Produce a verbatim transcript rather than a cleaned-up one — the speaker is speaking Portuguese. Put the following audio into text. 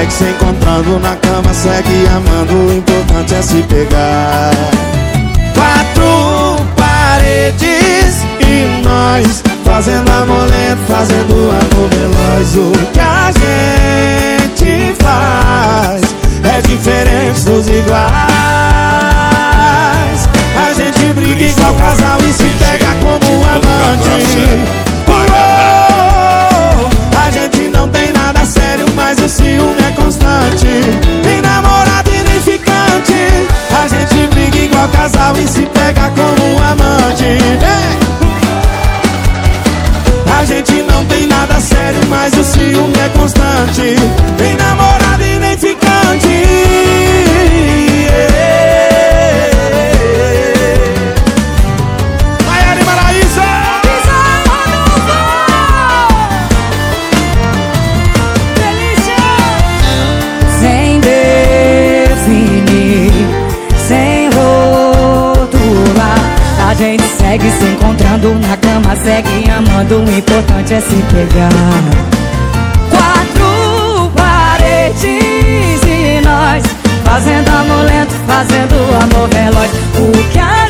segue se encontrando na cama, segue amando, o importante é se pegar. Quatro paredes e nós fazendo amor lento, fazendo amor veloz. O que a gente faz é diferente dos iguais. A gente briga igual casal e se pega como um amante. A gente não tem nada sério, mas o ciúme é constante. Nem namorado e nem ficante. A gente briga igual casal e se pega como um amante. A gente não tem nada sério, mas o ciúme é constante. Nem namorado e nem ficante. Maiara e Maraísa! Delícia! Sem definir, sem rotular, a gente segue se encontrando na cama, segue amando, o importante é se pegar. Quatro paredes e nós fazendo amor lento, fazendo amor veloz. O que a